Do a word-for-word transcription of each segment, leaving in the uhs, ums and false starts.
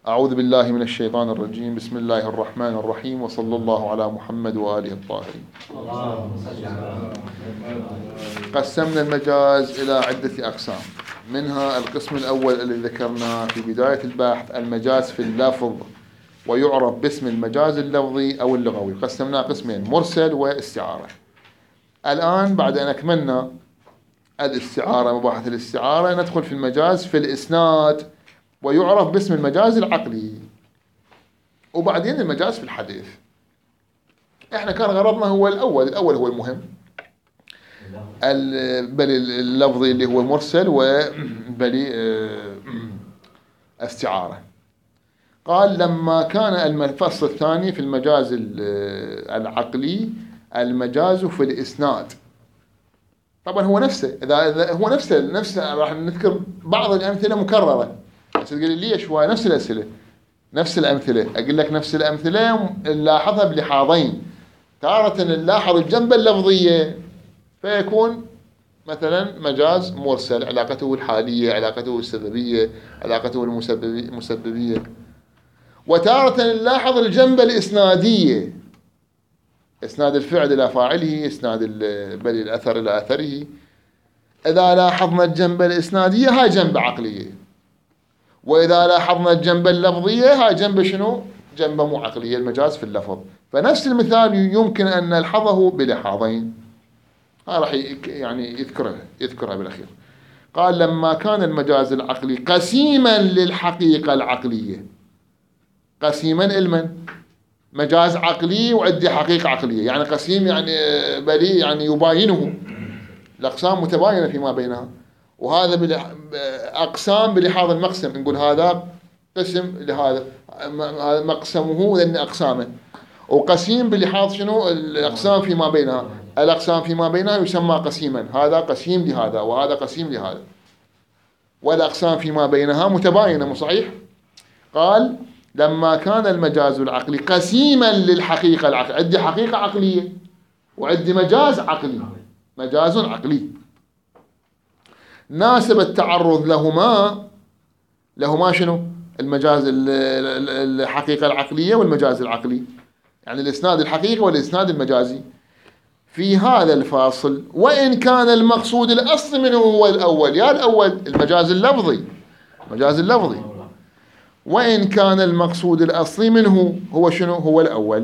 أعوذ بالله من الشيطان الرجيم. بسم الله الرحمن الرحيم، وصلى الله على محمد وآله الطاهرين. قسمنا المجاز إلى عدة أقسام، منها القسم الأول الذي ذكرناه في بداية البحث، المجاز في اللفظ، ويعرف باسم المجاز اللفظي أو اللغوي. قسمناه قسمين، مرسل واستعارة. الآن بعد أن أكملنا الاستعارة، مباحث الاستعارة، ندخل في المجاز في الإسناد، ويعرف باسم المجاز العقلي، وبعدين المجاز في الحديث. احنا كان غرضنا هو الأول الأول هو المهم، بل اللفظي اللي هو المرسل، وبل استعارة. قال لما كان الفصل الثاني في المجاز العقلي، المجاز في الإسناد. طبعا هو نفسه، إذا هو نفسه نفسه راح نذكر بعض الأمثلة مكررة. بس تقول لي ليش؟ شوي نفس الأسئلة، نفس الأمثلة. أقول لك نفس الأمثلة نلاحظها بلحاظين. تارة نلاحظ الجنبة اللفظية، فيكون مثلا مجاز مرسل، علاقته الحالية، علاقته السببية، علاقته المسببية. وتارة نلاحظ الجنبة الإسنادية، إسناد الفعل إلى فاعله، إسناد بل الأثر إلى أثره. إذا لاحظنا الجنبة الإسنادية هاي جنبة عقلية، وإذا لاحظنا الجنبة اللفظية هاي جنبة شنو؟ جنبة مو عقلية، المجاز في اللفظ. فنفس المثال يمكن أن نلحظه بلحاظين. ها راح يعني يذكرها يذكرها بالأخير. قال لما كان المجاز العقلي قسيما للحقيقة العقلية. قسيما المن مجاز عقلي وعندي حقيقة عقلية، يعني قسيم يعني بلي يعني يباينه، الأقسام متباينة فيما بينها. وهذا أقسام بلحاظ المقسم، نقول هذا قسم لهذا، مقسمه لأن أقسامه. وقسيم بلحاظ شنو؟ الأقسام فيما بينها، الأقسام فيما بينها يسمى قسيما، هذا قسيم لهذا وهذا قسيم لهذا، والأقسام فيما بينها متباينة. مو صحيح؟ قال لما كان المجاز العقلي قسيما للحقيقة العقلية، عندي حقيقة عقلية وعندي مجاز عقلي، مجاز عقلي، ناسب التعرض لهما. لهما شنو؟ المجاز الحقيقة العقلية والمجاز العقلي، يعني الإسناد الحقيقي والإسناد المجازي في هذا الفاصل. وإن كان المقصود الأصل منه هو الأول، يا الأول المجاز اللفظي، المجاز اللفظي. وإن كان المقصود الأصلي منه هو شنو؟ هو الأول.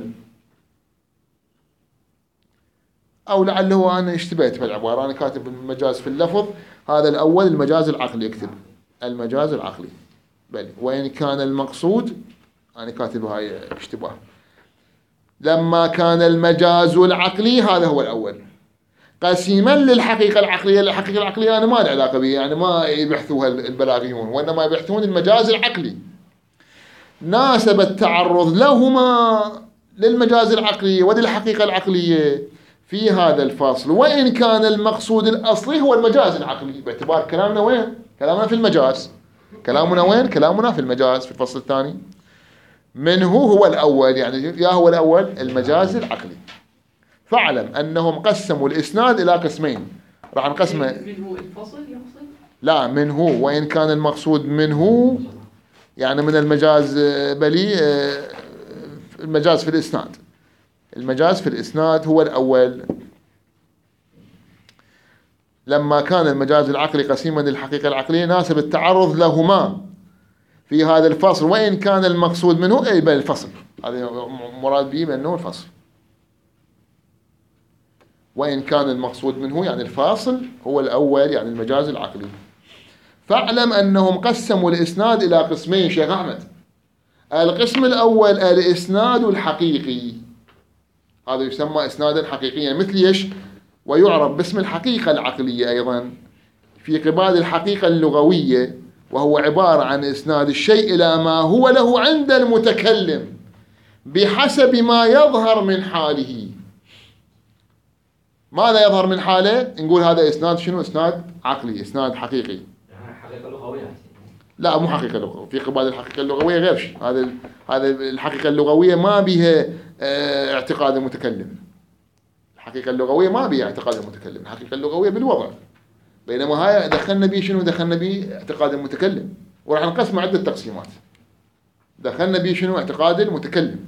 أو لعله أنا اشتبهت في العبارة، أنا كاتب المجاز في اللفظ هذا الأول، المجاز العقلي، اكتب المجاز العقلي بل. وإن كان المقصود، أنا كاتب هاي اشتباه. لما كان المجاز العقلي هذا هو الأول، قسيما للحقيقة العقلية. الحقيقة العقلية أنا ما لي علاقة بها، يعني ما يبحثوها البلاغيون، وإنما يبحثون المجاز العقلي. ناسب التعرض لهما، للمجاز العقلي وللحقيقة العقلية في هذا الفاصل. وإن كان المقصود الأصلي هو المجاز العقلي، باعتبار كلامنا وين؟ كلامنا في المجاز. كلامنا وين؟ كلامنا في المجاز في الفصل الثاني. منه هو الأول، يعني يا هو الأول المجاز العقلي. فاعلم أنهم قسموا الإسناد إلى قسمين. راح نقسمه منه الفصل يقصد؟ لا، منه. وإن كان المقصود منه يعني من المجاز بلي المجاز في الإسناد. المجاز في الإسناد هو الأول. لما كان المجاز العقلي قسيما للحقيقة العقلية، ناسب التعرض لهما في هذا الفصل. وإن كان المقصود منه أي بل الفصل، هذا مراد به أنه الفصل. وإن كان المقصود منه يعني الفاصل هو الأول، يعني المجاز العقلي. فاعلم أنهم قسموا الإسناد إلى قسمين شيخ أحمد. القسم الأول الإسناد الحقيقي، هذا يسمى إسنادا حقيقيا، مثل إيش؟ ويعرف باسم الحقيقة العقلية أيضا في قبال الحقيقة اللغوية، وهو عبارة عن إسناد الشيء إلى ما هو له عند المتكلم بحسب ما يظهر من حاله. ماذا يظهر من حاله؟ نقول هذا إسناد شنو؟ إسناد عقلي، إسناد حقيقي. حقيقة لغوية؟ لا، مو حقيقة لغوية. في قبال الحقيقة اللغوية غير شيء. هذا هذا الحقيقة اللغوية ما بها اه اعتقاد المتكلم. الحقيقة اللغوية ما بها اعتقاد المتكلم، الحقيقة اللغوية بالوضع. بينما هاي دخلنا به شنو؟ دخلنا به اعتقاد المتكلم. وراح نقسم عدة تقسيمات. دخلنا به شنو؟ اعتقاد المتكلم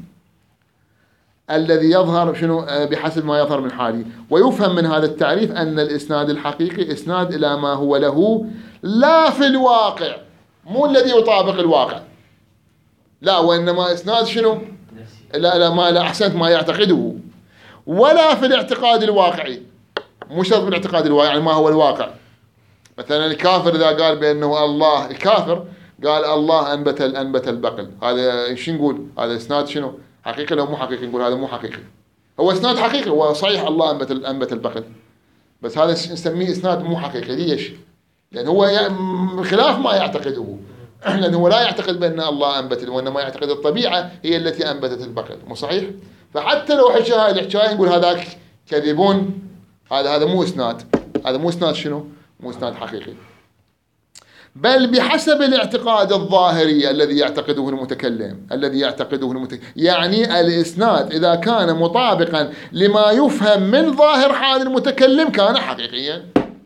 الذي يظهر شنو بحسب ما يظهر من حاله. ويفهم من هذا التعريف أن الإسناد الحقيقي إسناد إلى ما هو له لا في الواقع، مو الذي يطابق الواقع، لا، وإنما إسناد شنو؟ لا لا ما لا أحسنت ما يعتقده، ولا في الاعتقاد الواقعي، مو شرط بالاعتقاد الواقعي يعني ما هو الواقع. مثلا الكافر إذا قال بأنه الله، الكافر قال الله أنبت أنبت البقل، هذا شو نقول؟ هذا إسناد شنو؟ حقيقي لو مو حقيقي؟ نقول هذا مو حقيقي. هو إسناد حقيقي، هو صحيح الله أنبت أنبت البقل، بس هذا نسميه إسناد مو حقيقي. ليش؟ لأن هو خلاف ما يعتقده، لأن هو لا يعتقد بأن الله أنبت، وإنما يعتقد الطبيعة هي التي أنبتت البقل، مو صحيح؟ فحتى لو حكى هاي الحكاية نقول هذاك كذبون، هذا هذا مو إسناد، هذا مو إسناد شنو؟ مو إسناد حقيقي. بل بحسب الاعتقاد الظاهري الذي يعتقده المتكلم، الذي يعتقده المتكلم، يعني الإسناد إذا كان مطابقا لما يفهم من ظاهر حال المتكلم كان حقيقيا.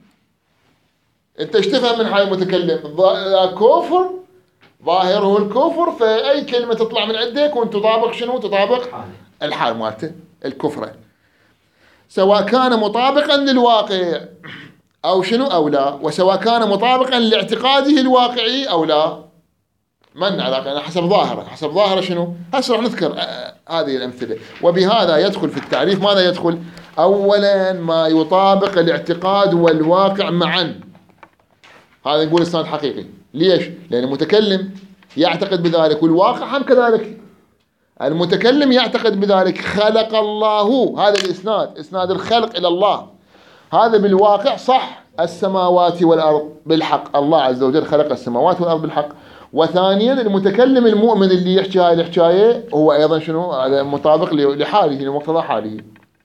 أنت ايش تفهم من حال المتكلم؟ كفر، ظاهره الكفر، فأي كلمة تطلع من عندك وأنت تطابق شنو؟ تطابق الحال مالته الكفرة، سواء كان مطابقا للواقع أو شنو أو لا، وسواء كان مطابقا لاعتقاده الواقعي أو لا. من علاقة؟ حسب ظاهره، حسب ظاهره شنو؟ هسه راح نذكر آه هذه الأمثلة. وبهذا يدخل في التعريف ماذا يدخل؟ أولا ما يطابق الاعتقاد والواقع معا، هذا نقول إسناد حقيقي. ليش؟ لأن المتكلم يعتقد بذلك والواقع هم كذلك. المتكلم يعتقد بذلك، خلق الله، هذا الإسناد إسناد الخلق إلى الله، هذا بالواقع صح، السماوات والأرض بالحق، الله عز وجل خلق السماوات والأرض بالحق. وثانيا المتكلم المؤمن اللي يحكي هاي الحكاية هو أيضا شنو؟ هذا مطابق لحاله، لمقتضى حاله.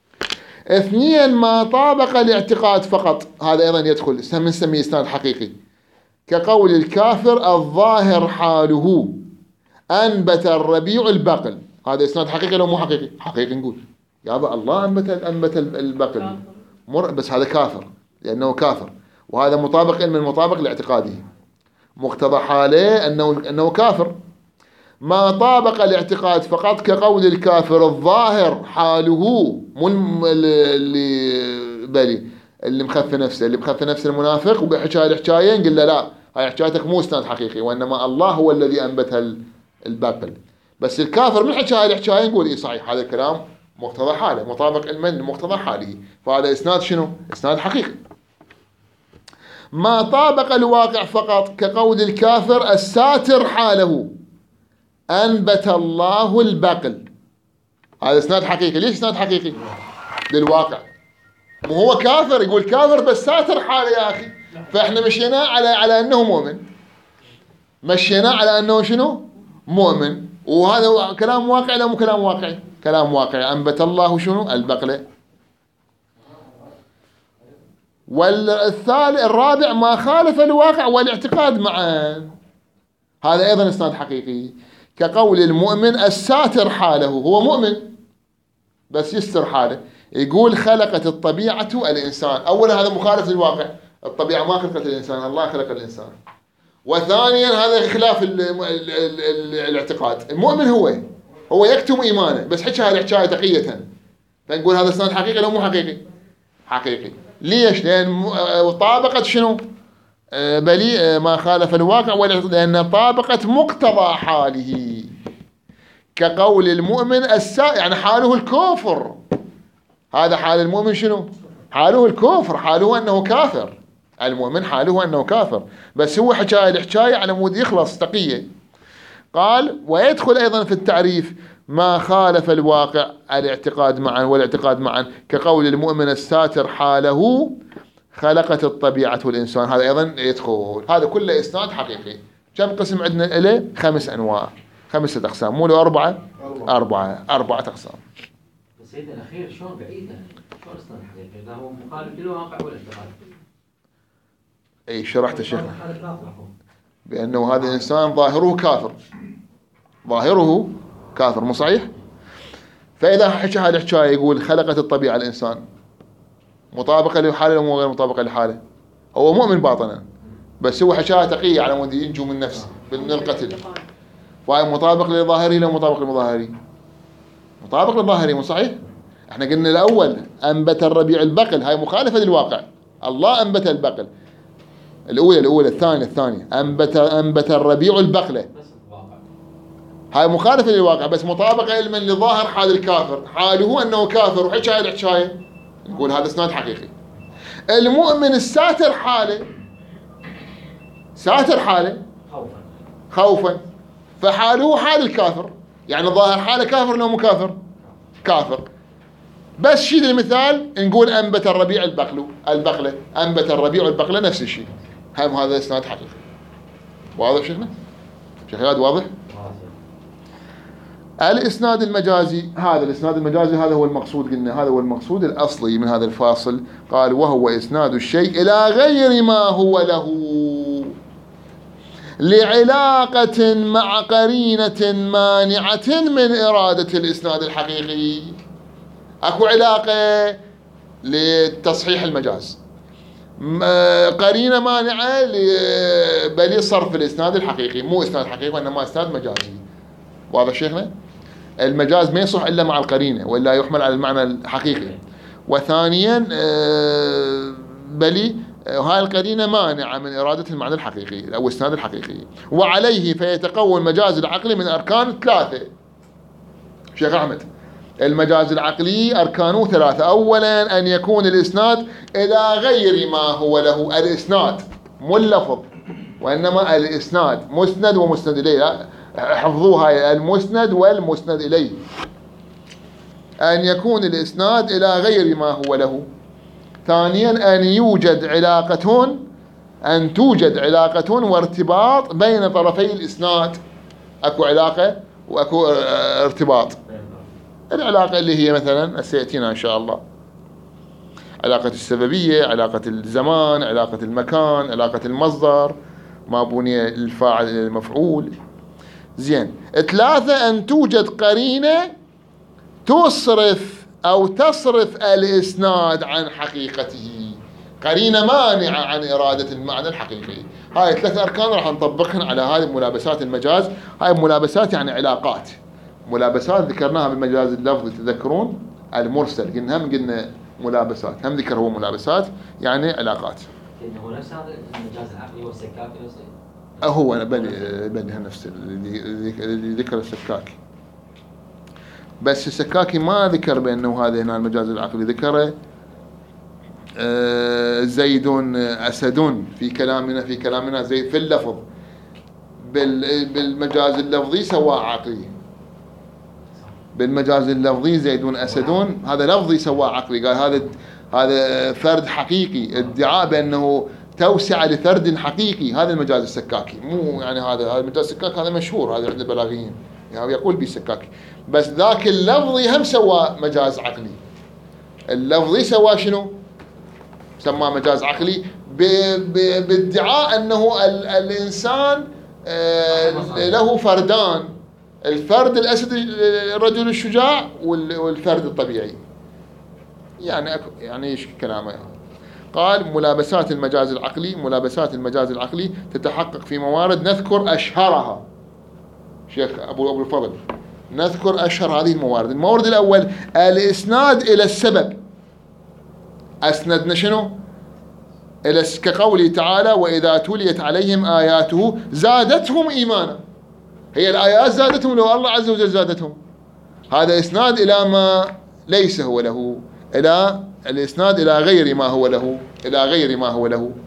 اثنيا ما طابق الاعتقاد فقط، هذا أيضا يدخل، نسميه إسناد حقيقي، كقول الكافر الظاهر حاله أنبت الربيع البقل، هذا إسناد حقيقي لو مو حقيقي؟ حقيقي. نقول يابا الله أنبت أنبت البقل، مر، بس هذا كافر لأنه كافر، وهذا مطابق من مطابق لاعتقاده، مقتضى حاله أنه أنه كافر. ما طابق الاعتقاد فقط كقول الكافر الظاهر حاله، مو اللي بلي اللي مخفي نفسه، اللي مخفي نفسه المنافق وبحكي هاي الحكايه نقول له لا، هاي حكايتك مو إسناد حقيقي، وإنما الله هو الذي أنبت البقل. بس الكافر من حكى هاي الحكايه نقول إيه صحيح، هذا الكلام مقتضى حاله، مطابق المن مقتضى حاله، فهذا إسناد شنو؟ إسناد حقيقي. ما طابق الواقع فقط كقول الكافر الساتر حاله أنبت الله البقل، هذا إسناد حقيقي. ليش إسناد حقيقي؟ للواقع، مو هو كافر، يقول كافر بس ساتر حاله يا أخي، فإحنا مشينا على على أنه مؤمن، مشينا على أنه شنو؟ مؤمن، وهذا كلام واقعي لا مو كلام واقعي؟ كلام واقعي، أنبت الله شنو؟ البقلة. والثالث الرابع ما خالف الواقع والاعتقاد معا، هذا أيضا إسناد حقيقي، كقول المؤمن الساتر حاله، هو مؤمن بس يستر حاله، يقول خلقت الطبيعة الإنسان. أولا هذا مخالف للواقع، الطبيعة ما خلقت الإنسان، الله خلق الإنسان. وثانيا هذا خلاف ال ال ال ال الاعتقاد. المؤمن هو هو يكتم إيمانه بس حكى هذه الحكاية تقية، فنقول هذا إسناد حقيقي لو مو حقيقي؟ حقيقي. ليش؟ لأن طابقت شنو؟ بلي ما خالف الواقع، لأن طابقت مقتضى حاله، كقول المؤمن السا، يعني حاله الكفر، هذا حال المؤمن شنو؟ حاله الكفر، حاله أنه كافر، المؤمن حاله أنه كافر، بس هو حكاية الحكاية على مود يخلص تقية. قال ويدخل أيضا في التعريف ما خالف الواقع الاعتقاد معا والاعتقاد معا، كقول المؤمن الساتر حاله خلقت الطبيعة والإنسان، هذا أيضا يدخل. هذا كله إسناد حقيقي. كم قسم عندنا إليه؟ خمس أنواع، خمسة أقسام، مو له أربعة؟ أربعة أربعة أقسام. السيد الأخير شلون بعيدة؟ شلون إسناد حقيقي؟ إذا هو مخالف للواقع والاعتقاد. أي شرحت الشيخ بأنه هذا الإنسان ظاهره كافر، ظاهره كافر، مو صحيح؟ فإذا حكى هذه الحكاية يقول خلقت الطبيعة الإنسان، مطابقة لحاله ومو غير مطابقة لحاله؟ هو مؤمن باطنا بس هو حكاية تقية على مود ينجو من نفسه من القتل، فهي مطابق لظاهري لو مطابق لمظاهري؟ مطابق لظاهري، مو صحيح؟ احنا قلنا الاول انبت الربيع البقل، هاي مخالفه للواقع. الله انبت البقل الاولى الاولى الثانيه الثانيه انبت انبت الربيع البقله، هاي مخالفه للواقع بس مطابقه علما لظاهر حال الكافر، حاله انه كافر وحكى هاي الحكايه، نقول هذا اسناد حقيقي. المؤمن الساتر حاله، ساتر حاله خوفا خوفا، فحاله حال الكافر، يعني ظاهر حاله كافر لو مو كافر؟ كافر. بس شيل المثال نقول انبت الربيع البقل البقله، انبت الربيع البقله نفس الشيء، هم هذا اسناد حقيقي. واضح شيخنا؟ شيخ هذا واضح؟ الاسناد المجازي، هذا الاسناد المجازي هذا هو المقصود، قلنا هذا هو المقصود الاصلي من هذا الفاصل. قال وهو اسناد الشيء الى غير ما هو له لعلاقة مع قرينة مانعة من إرادة الإسناد الحقيقي. أكو علاقة لتصحيح المجاز، قرينة مانعة بل صرف الإسناد الحقيقي، مو إسناد حقيقي وإنما إسناد مجازي. واضح شيخنا؟ المجاز ما يصح إلا مع القرينة وإلا يحمل على المعنى الحقيقي. وثانيا بل هاي القرينة مانعة من إرادة المعنى الحقيقي أو الإسناد الحقيقي. وعليه فيتقوى المجاز العقلي من أركان ثلاثة. شيخ أحمد، المجاز العقلي أركانه ثلاثة. أولا أن يكون الإسناد إلى غير ما هو له، الإسناد مو اللفظ وإنما الإسناد، مسند ومسند إليه، حفظوها، المسند والمسند إليه. أن يكون الإسناد إلى غير ما هو له. ثانيا أن يوجد علاقة أن توجد علاقة وارتباط بين طرفي الإسناد، أكو علاقة وأكو ارتباط. العلاقة اللي هي مثلا سيأتينا إن شاء الله، علاقة السببية، علاقة الزمان، علاقة المكان، علاقة المصدر، ما بني الفاعل المفعول. زين. ثلاثة أن توجد قرينة تصرف أو تصرف الإسناد عن حقيقته، قرينة مانعة عن إرادة المعنى الحقيقي. هاي ثلاث أركان راح نطبقهن على هذه ملابسات المجاز. هاي ملابسات يعني علاقات، ملابسات ذكرناها بالمجاز اللفظي، تذكرون المرسل قلنا هم قلنا ملابسات، هم ذكر هو ملابسات يعني علاقات. هو نفس هذا المجاز العقلي والسكاكي نفسه؟ هو أنا بلي بلي نفس اللي ذكر السكاكي، بس السكاكي ما ذكر بأنه هذا هنا المجاز العقلي، ذكره زيد أسد في كلامنا في كلامنا زيد في اللفظ، بالمجاز اللفظي سواء عقلي، بالمجاز اللفظي زيد أسد هذا لفظي سواء عقلي. قال هذا هذا فرد حقيقي، ادعاء بأنه توسع لفرد حقيقي، هذا المجاز السكاكي. مو يعني هذا هذا المجاز السكاكي هذا مشهور، هذا عند البلاغيين يعني يقول به السكاكي، بس ذاك اللفظي هم سوى مجاز عقلي. اللفظي سوى شنو؟ سماه مجاز عقلي بادعاء أنه الإنسان له فردان، الفرد الأسد الرجل الشجاع والفرد الطبيعي. يعني يعني ايش كلامه؟ قال ملابسات المجاز العقلي، ملابسات المجاز العقلي تتحقق في موارد نذكر أشهرها. شيخ أبو أبو الفضل نذكر أشهر هذه الموارد. المورد الأول الإسناد إلى السبب. أسندنا شنو؟ إلى كقوله تعالى وإذا تليت عليهم آياته زادتهم إيمانا. هي الآيات زادتهم لو الله عز وجل زادتهم، هذا إسناد إلى ما ليس هو له، إلى الإسناد إلى غير ما هو له، إلى غير ما هو له.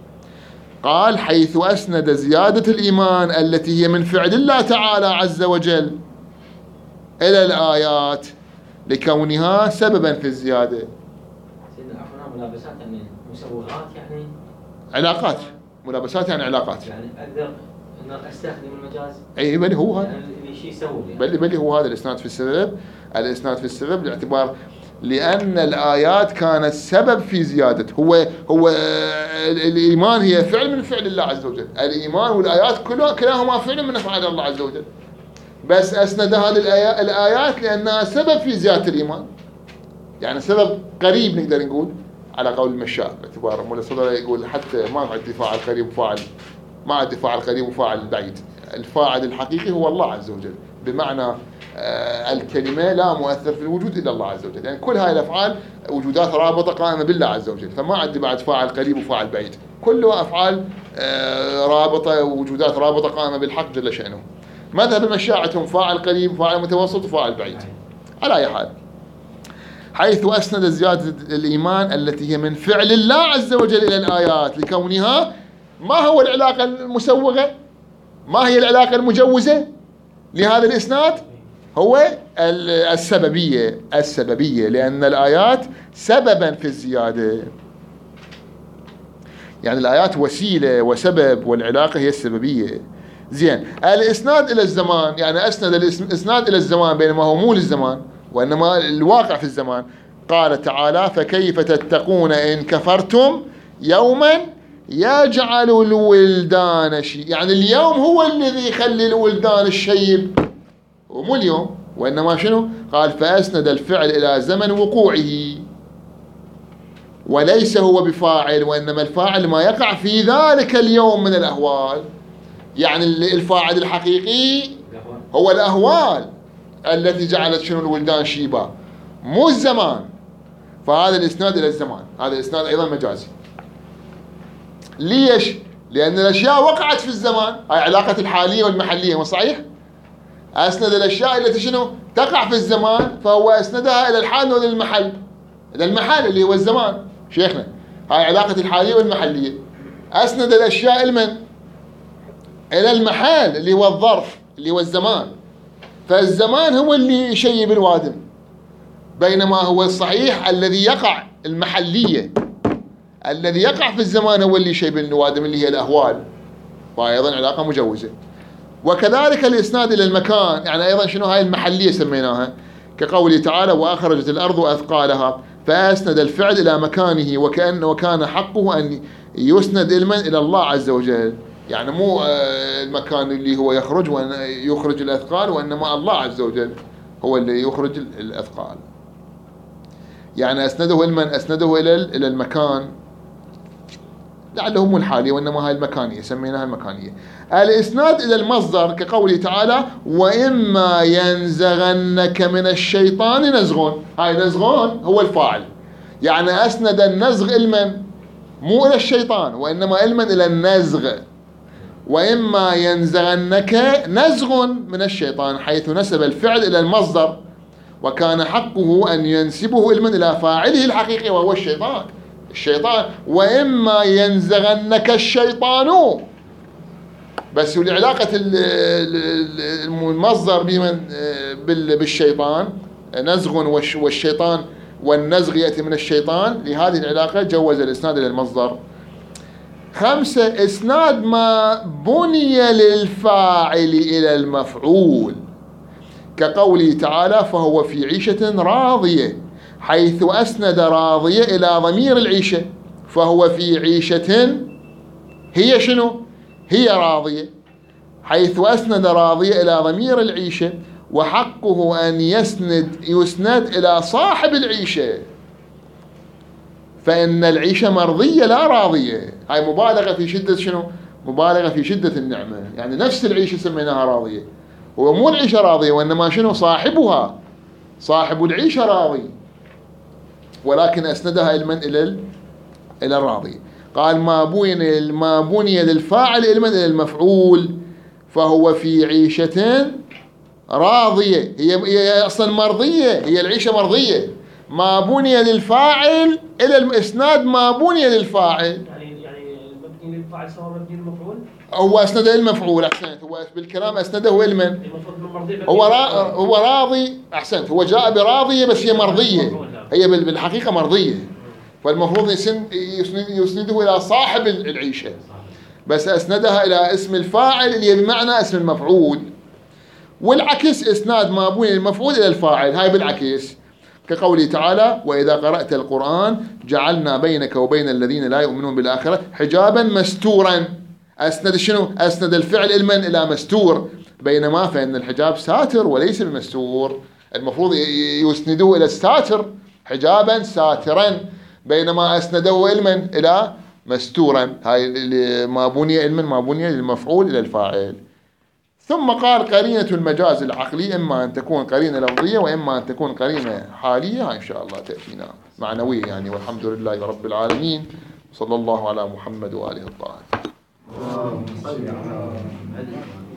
قال حيث أسند زيادة الإيمان التي هي من فعل الله تعالى عز وجل إلى الآيات لكونها سببا في الزيادة. سيدنا عفوا ملابسات يعني مسوغات يعني علاقات، ملابسات يعني علاقات. يعني أقدر أن أستخدم المجاز. أي بل هو هذا. يعني شيء يسوي. يعني. بل بل هو هذا الإسناد في السبب، الإسناد في السبب باعتبار لأن الآيات كانت سبب في زيادة. هو هو الإيمان هي فعل من فعل الله عز وجل، الإيمان والآيات كلها كلاهما فعل من أفعال الله عز وجل، بس أسند هذه الآيات لأنها سبب في زيادة الإيمان، يعني سبب قريب نقدر نقول على قول المشاء، باعتبار مولا صدر يقول حتى ما عند دفاع القريب وفاعل، ما عند دفاع القريب وفاعل البعيد، الفاعل الحقيقي هو الله عز وجل، بمعنى الكلمة لا مؤثر في الوجود إلا الله عز وجل. يعني كل هاي الأفعال وجودات رابطة قائمة بالله عز وجل، فما عندي بعد فاعل قريب وفاعل بعيد، كلها أفعال رابطة ووجودات رابطة قائمة بالحق جل شأنه. مذهب المشاعة عندهم فاعل قريب وفاعل متوسط وفاعل بعيد. على أي حال، حيث أسند زيادة الإيمان التي هي من فعل الله عز وجل إلى الآيات لكونها ما هو العلاقة المسوغة؟ ما هي العلاقة المجوزة لهذا الإسناد؟ هو السببية السببية لأن الآيات سببا في الزيادة. يعني الآيات وسيلة وسبب، والعلاقة هي السببية. زين، الإسناد إلى الزمان، يعني أسند الإسناد إلى الزمان بينما هو مو للزمان وإنما الواقع في الزمان. قال تعالى: فكيف تتقون إن كفرتم يوما يجعل الولدان شيب. يعني اليوم هو الذي يخلي الولدان الشيب، ومو اليوم، وإنما شنو؟ قال: فأسند الفعل إلى زمن وقوعه وليس هو بفاعل، وإنما الفاعل ما يقع في ذلك اليوم من الأهوال. يعني الفاعل الحقيقي هو الأهوال التي جعلت شنو الولدان شيبا، مو الزمان. فهذا الإسناد إلى الزمان، هذا الإسناد أيضا مجازي. ليش؟ لأن الأشياء وقعت في الزمان، هاي علاقة الحالية والمحلية، مو صحيح؟ أسند الأشياء التي شنو تقع في الزمان، فهو أسندها إلى الحال وإلى المحل، إلى المحل اللي هو الزمان. شيخنا، هاي علاقة الحالية والمحلية. أسند الأشياء المن إلى المحل اللي هو الظرف اللي هو الزمان، فالزمان هو اللي يشيب الوادم، بينما هو الصحيح الذي يقع المحلية، الذي يقع في الزمان هو اللي يشيب الوادم اللي هي الأهوال. وأيضا علاقة مجوزة. وكذلك الإسناد إلى المكان، يعني أيضا شنو هاي المحلية سميناها، كقوله تعالى: وأخرجت الأرض أثقالها، فأسند الفعل إلى مكانه وكأن وكان حقه أن يسند علما إلى الله عز وجل. يعني مو المكان اللي هو يخرج ويخرج الأثقال، وإنما الله عز وجل هو اللي يخرج الأثقال. يعني أسنده علما، أسنده إلى إلى المكان لعله مو الحالية وإنما هاي المكانية، سميناها المكانية. الإسناد إلى المصدر كقوله تعالى: وإما ينزغنك من الشيطان نزغ. هاي نزغون هو الفاعل، يعني أسند النزغ علما مو إلى الشيطان وإنما علما إلى النزغ. وإما ينزغنك نزغ من الشيطان، حيث نسب الفعل إلى المصدر، وكان حقه أن ينسبه علما إلى فاعله الحقيقي وهو الشيطان الشيطان وإما ينزغنك الشيطان، بس لعلاقة المصدر بمن بالشيطان، نزغ والشيطان والنزغ يأتي من الشيطان، لهذه العلاقة جوز الإسناد إلى المصدر. خمسة، إسناد ما بني للفاعل إلى المفعول كقوله تعالى: فهو في عيشة راضية، حيث أسند راضية إلى ضمير العيشة، فهو في عيشة هي شنو؟ هي راضية، حيث أسند راضية إلى ضمير العيشة، وحقه أن يسند يسند إلى صاحب العيشة، فإن العيشة مرضية لا راضية. هاي مبالغة في شدة شنو؟ مبالغة في شدة النعمة. يعني نفس العيشة سميناها راضية، هو مو العيشة راضية وإنما شنو؟ صاحبها، صاحب العيشة راضي، ولكن أسندها علما إلى إلى الراضي. قال: ما بني ما بني للفاعل علما إلى المفعول، فهو في عيشة راضية، هي هي أصلا مرضية، هي العيشة مرضية. ما بني للفاعل إلى الإسناد ما بني للفاعل، يعني يعني مبني للفاعل سواء مبني للمفعول، هو أسنده المفعول. أحسنت، هو بالكلام أسنده علما، هو را هو راضي. أحسنت، هو جاء براضية بس هي مرضية، هي بالحقيقة مرضية، فالمفروض يسنده إلى صاحب العيشة، بس أسندها إلى اسم الفاعل اللي بمعنى اسم المفعول. والعكس، إسناد ما بني للمفعول إلى الفاعل، هاي بالعكس، كقوله تعالى: وإذا قرأت القرآن جعلنا بينك وبين الذين لا يؤمنون بالآخرة حجابا مستورا. أسند شنو؟ أسند الفعل علما إلى مستور، بينما فإن الحجاب ساتر وليس المستور، المفروض يسندوه إلى الساتر، حجابا ساترا، بينما أسندوه علما إلى مستورا. هاي ما بني علما ما بني للمفعول إلى الفاعل. ثم قال قرينة المجاز العقلي إما أن تكون قرينة لفظية وإما أن تكون قرينة حالية، إن شاء الله تأتينا معنوية يعني. والحمد لله رب العالمين، صلى الله على محمد وآله الطاهرين.